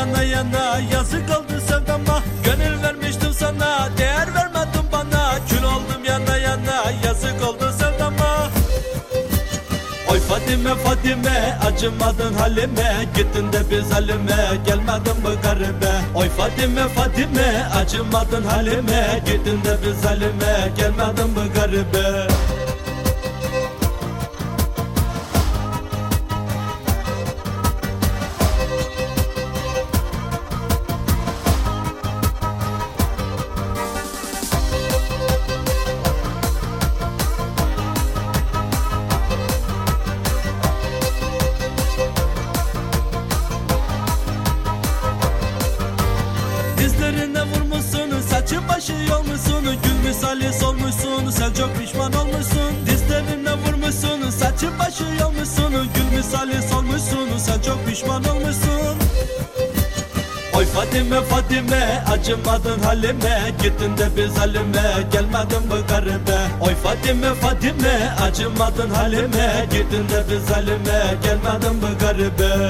yana yana, yazık oldu sevdama. Gönül vermiştim sana, değer vermedin bana. Kül oldum yana yana, yazık oldu sevdama. Oy Fadime Fadime, acımadın halime. Gittin de biz halime, gelmedin mi garibe? Oy Fadime Fadime, acımadın halime. Gittin de biz halime, gelmedin mi garibe? Dizlerine vurmuşsun, saçı başı yolmuşsun. Gül misali solmuşsun, sen çok pişman olmuşsun. Dizlerine vurmuşsun, saçı başı yolmuşsun. Gül misali solmuşsun, sen çok pişman olmuşsun. Oy Fadime Fadime, acımadın halime. Gittin de biz halime, gelmedin mi garibe? Oy Fadime Fadime, acımadın halime. Gittin de biz halime, gelmedin mi garibe?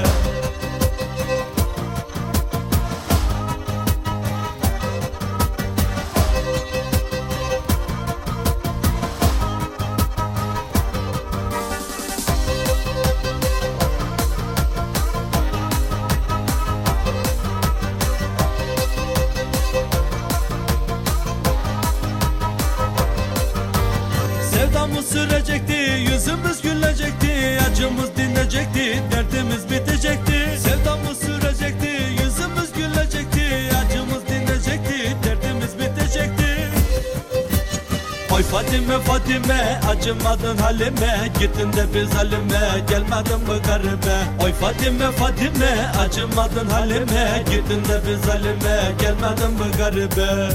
Sevdamız sürecekti, yüzümüz gülecekti. Acımız dinecekti, derdimiz bitecekti. Sevdamız sürecekti, yüzümüz gülecekti. Acımız dinecekti, derdimiz bitecekti. Oy Fadime Fadime, acımadın halime. Gittin de biz halime, gelmedin mi garibe? Oy Fadime Fadime, acımadın halime. Gittin de biz halime, gelmedin mi garibe?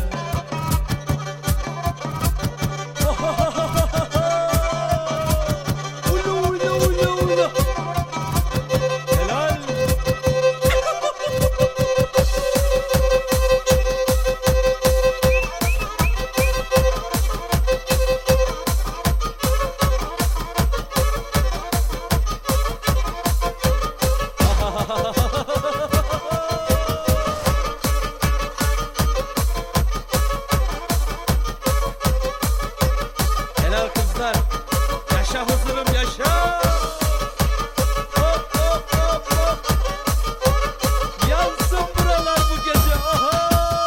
Helal kızlar. Yaşa huzurum yaşa. Hop hop hop hop. Yansın buralar bu gece. Aha.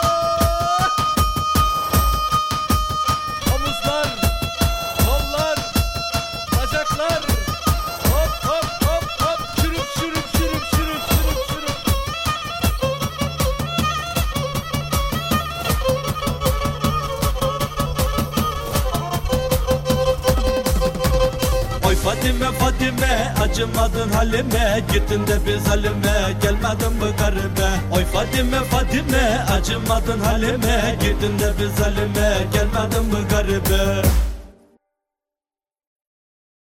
Omuzlar, kollar, bacaklar. Hop hop hop hop. Şurup şurup şurup şurup şurup şurup. Oy Fadime Fadime, acımadın halime. Gittin de biz halime, gelmedin mi garibe? Oy Fadime Fadime, acımadın halime. Gittin de biz halime, gelmedin mi garibe?